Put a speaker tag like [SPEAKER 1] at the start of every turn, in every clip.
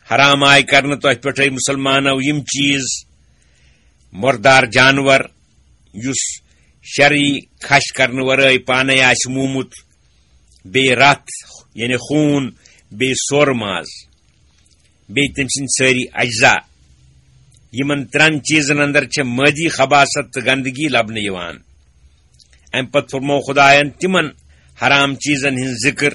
[SPEAKER 1] حرام آئی کرنہٕ تۄہہِ پٮ۪ٹھٕے مُسلمانو یِم چیٖز مردار جانور یُس شرعی کھش کرنہٕ ورٲے پانے آسہِ موٗمُت بیٚیہِ رتھ یعنی خوٗن بیٚیہِ سورٕ ماز بیٚیہِ تٔمۍ سٕنٛدۍ سٲری اجزا یِمن ترٛٮ۪ن چیٖزن اندر چھےٚ مٲدی خباثت تہٕ گندگی لبنہٕ یِوان امہِ پتہٕ فرموو خۄدایَن تِمن حرام چیٖزن ہٕنٛز ذِکر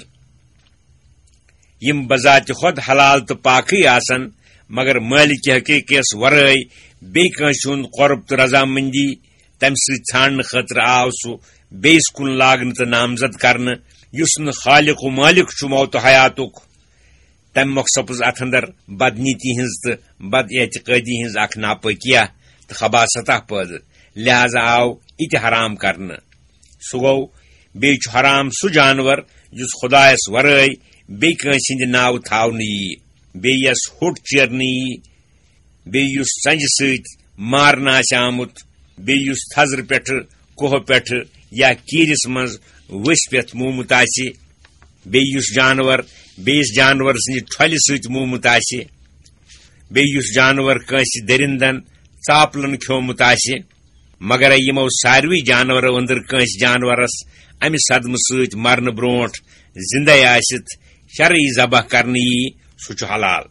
[SPEAKER 1] یِم بذاتہِ خۄد حلال تہٕ پاکٕے آسن مگر مٲلِکہِ حقیٖقیَس ورٲے بیٚیہِ کٲنٛسہِ ہُنٛد قۄرب تہٕ رضامندی تمہِ سۭتۍ ژھانڈنہٕ خٲطرٕ آو سُہ بیٚیِس کُن لاگنہٕ تہٕ نامزد کرنہٕ یُس نہٕ خالق و مٲلِک چھُ موتہٕ حیاتُک تمہِ مۄکھ سپٕز اتھ اندر بدنیتی ہٕنٛز تہٕ بد اعتقٲدی ہٕنٛز اکھ ناپٲکیہ تہٕ خباثتہ پٲدٕ لہذا آو یہِ تہِ حرام کرنہٕ سُہ گوٚو بیٚیہِ چھُ حرام سُہ جانور یُس خۄدایس ورٲے بیٚیہِ کٲنٛسہِ ہٕنٛدِ ناوٕ تھاونہٕ یِیہِ بیٚیہِ یس ہوٚٹ چیرنہٕ یِیہِ بیٚیہِ یُس ژنٛجہِ سۭتۍ مارنہٕ آسہِ آمُت بیٚیہِ یُس تھزرٕ پٮ۪ٹھٕ کوہ پٮ۪ٹھٕ یا کیٖرِس منٛز ؤسۍ پٮ۪تھ موٗمُت آسہِ بیٚیہِ یُس جانور بیٚیِس جانور سٕنٛدِ ٹھۄلہِ سۭتۍ موٗمُت آسہِ بیٚیہِ یُس جانور کٲنٛسہِ دٔرِندن ژاپلن کھیومُت آسہِ مگر یِمو ساروٕے جانورو أنٛدر کٲنٛسہِ جانورس امہِ صدمہٕ سۭتۍ مرنہٕ برونٛٹھ زِندے آسِتھ شرعی ذبح کرنہٕ یِیہِ سُہ چھُ حلال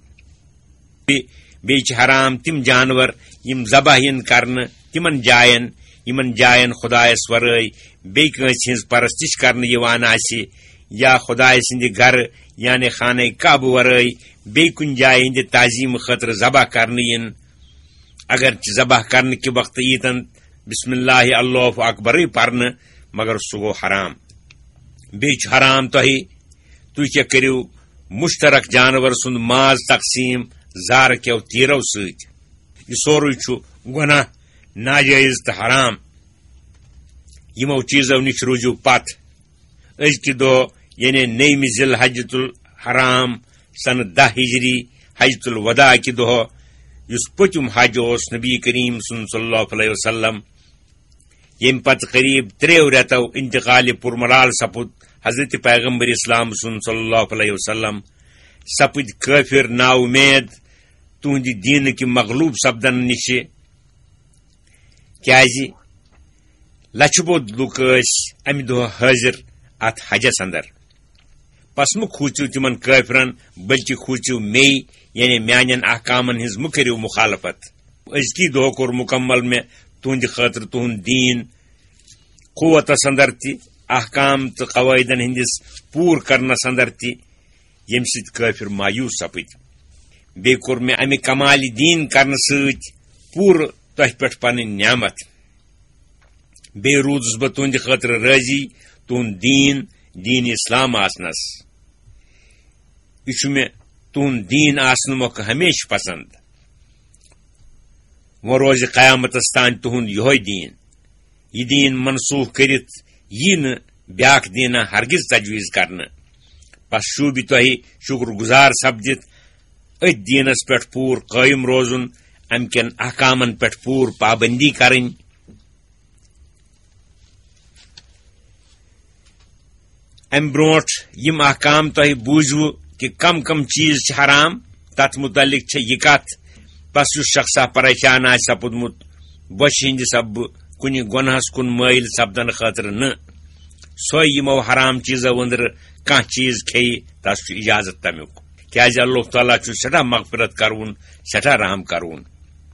[SPEAKER 1] بیٚیہِ چھِ حرام تِم جانور یِم ذبح یِن کرنہٕ یِمن جاین خۄدایس ورٲے بیٚیہِ کٲنٛسہِ ہٕنٛز پرستش کرنہٕ یِوان آسہِ یا خۄداے سٕنٛدِ گرٕ یعنی خانہ کعبہٕ ورٲے بیٚیہِ کُنہِ جایہِ ہٕنٛدِ تعظیٖمہٕ خٲطرٕ ذبح کرنہٕ یِن اگرچہِ ذبح کرنہٕ کہِ وقتہٕ ییٖتن بسم اللہ اللہ اکبرٕے پرنہٕ مگر سُہ گوٚو حرام بیٚیہِ چھُ حرام تُہۍ کیٛاہ کٔرِو مُشترک جانور سُنٛد ماز تقسیٖم زارٕ کیو تیٖرو سۭتۍ یہِ سورُے چھُ گۄناہ ناجٲیز تہٕ حرام یِمو چیٖزو نِش روٗزِو پتھ أزکہِ دۄہ یعنی نٔیمہِ ذِل حجۃ الحرام سنہٕ 10 ہجری حجۃ الوداع کہِ دۄہ یُس پٔتِم حج اوس نبی کریم صلی اللہ علیہ وسلم ییٚمہِ پتہٕ قریب 3 رٮ۪تو انتقالہِ پُرملال سپُد حضرت پیغمبر اسلام صلی اللہ علیہ وسلم سپٕدۍ کٲفِر نا اُمید تُہنٛدِ دیٖنٕکہِ مغلوٗب سپدن نِشہِ کیٛازِ لچھِ بوٚد لُکھ ٲسۍ امہِ دۄہ حٲضِر اتھ حجس اندر پس مہٕ کھوٗژِو تِمن کٲفرن بلکہِ کھوٗژِو میٚے یعنی میانٮ۪ن احکامن ہٕنٛز مہٕ کٔرِو مُخالفت أزکی دۄہ کوٚر مُکمل مےٚ تُہنٛدِ خٲطرٕ تُہنٛد دیٖن قوتس اندر تہِ احکام تہٕ قوٲیدن ہٕنٛدِس پوٗرٕ کرنس اندر تہِ ییٚمہِ سۭتۍ کٲفر مایوٗس سپٕدۍ بیٚیہِ کوٚر مےٚ امہِ کمالہِ دیٖن کرنہٕ سۭتۍ پوٗرٕ تۄہہِ پٮ۪ٹھ پنٕنۍ نعمت بیٚیہِ روٗدُس بہٕ تُہنٛدِ خٲطرٕ رٲضی تُہنٛد دیٖن اسلام آسنس یہِ چھُ مےٚ تُہنٛد دیٖن آسنہٕ مۄکھٕ ہمیشہٕ پسنٛد وۄنۍ روزِ قیامتس تانۍ تُہنٛد یِہوے دیٖن یہِ دیٖن منسوٗخ کٔرِتھ یی نہٕ بیٛاکھ دیٖنا ہرگز تجویٖز کرنہٕ بس شوٗبہِ تۄہہِ شُکر گُزار سپدِتھ أتھۍ دیٖنس پٮ۪ٹھ پوٗرٕ قٲیِم روزُن امہِ کٮ۪ن احکامن پٮ۪ٹھ پوٗرٕ پابندی کرٕنۍ امہِ برونٛٹھ یِم احکام تۄہہِ بوٗزوٕ کہِ کم چیٖز چھِ حرام تتھ مُتعلق چھےٚ یہِ کتھ بس یُس شخصا پریشان آسہِ سپُدمُت بۄچھِ ہٕنٛدِ سببہٕ کُنہِ گۄنہس کُن مٲیِل سپدنہٕ خٲطرٕ نہٕ سۄے یِمو حرام چیٖزو أنٛدرٕ کانٛہہ چیٖز کھیٚیہِ تس چھُ اِجازت تمیُک کیٛازِ اللہ تعالیٰ چھُ سٮ۪ٹھاہ مغفرت کرون سٮ۪ٹھاہ رحم کرون